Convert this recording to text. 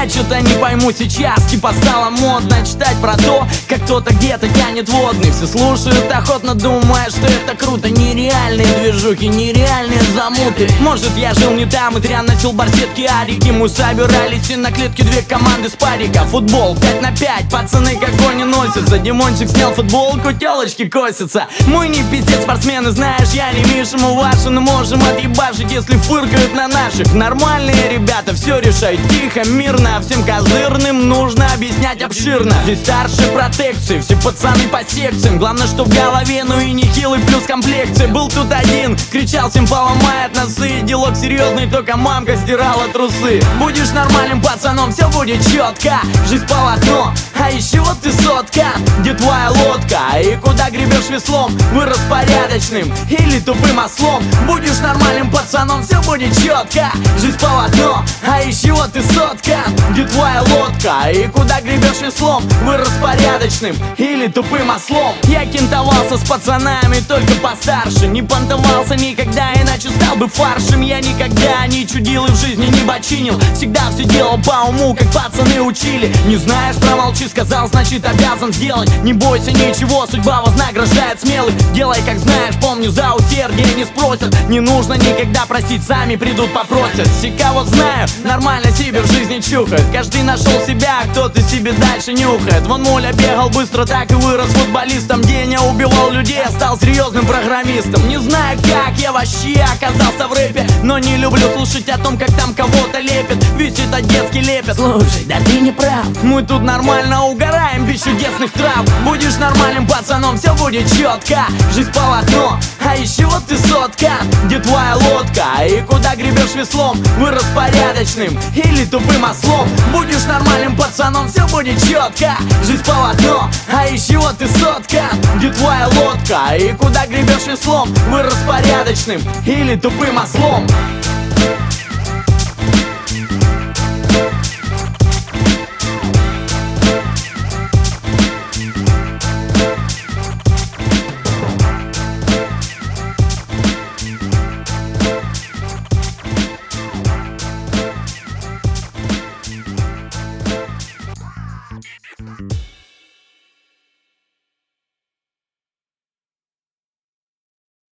Я что-то не пойму сейчас, типа стало модно читать про то, как кто-то где-то тянет водный. Все слушают охотно, думая, что это круто. Нереальные движухи, нереальные замуты. Может, я жил не там и зря носил барсетки арики. Мы собирались и на клетке две команды с парика. Футбол 5 на 5, пацаны как кони носятся. Димончик снял футболку, телочки косятся. Мы не пиздец спортсмены, знаешь, я не Миша, мы ваши, но можем отъебашить, если фыркают на наших. Нормальные ребята все решают тихо, мирно. Всем козырным нужно объяснять обширно. Здесь старшие протекции, все пацаны по секциям. Главное, что в голове, ну и нехилый плюс комплекции. Был тут один, кричал, всем поломает носы. Делок серьезный, только мамка стирала трусы. Будешь нормальным пацаном, все будет четко. Жизнь полотно, а еще вот ты сотка. Где твоя лодка и куда гребешь веслом? Вырос порядочным или тупым ослом? Будешь нормальным пацаном, все будет четко. Жизнь полотно, а еще вот ты сотка. Где твоя лодка и куда гребешь веслом? Вырос порядочным или тупым ослом? Я кентовался с пацанами, только постарше. Не понтовался никогда, иначе стал бы фаршем. Я никогда не чудил и в жизни не бочинил. Всегда все делал по уму, как пацаны учили. Не знаешь, промолчи, сказал, значит обязан сделать. Не бойся ничего, судьба вознаграждает смелых. Делай как знаешь, помню, за усердие не спросят. Не нужно никогда просить, сами придут попросят. Все, кого знаю, нормально себе в жизни чухает. Каждый нашел себя, кто-то себе дальше нюхает. Вон Муля бегал быстро, так и вырос футболистом. Деня убивал людей, а стал серьезным программистом. Не знаю как я вообще оказался в рэпе, но не люблю слушать о том, как там кого-то лепят. Ведь это детский лепет. Слушай, да ты не прав, мы тут нормально угораем без чудесных трав. Будешь нормальным пацаном, все будет четко. Жизнь полотно, а еще вот ты сотка. Где твоя лодка и куда гребешь веслом? Вырос порядочным или тупым ослом? Будешь нормальным пацаном, все будет четко. Жизнь полотно, а еще вот ты сотка. Где твоя лодка и куда гребешь веслом? Вырос порядочным или тупым ослом?